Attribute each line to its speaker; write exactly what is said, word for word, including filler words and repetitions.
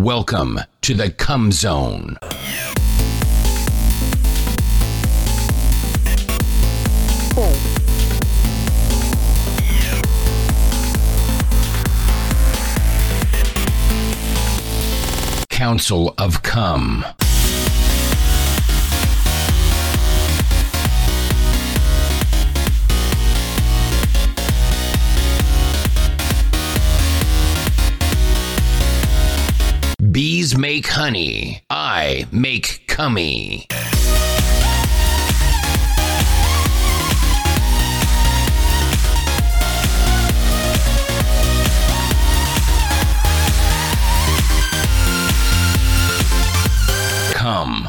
Speaker 1: Welcome to the Cum Zone. Council of Cum. Bees make honey. I make cummy. Cum.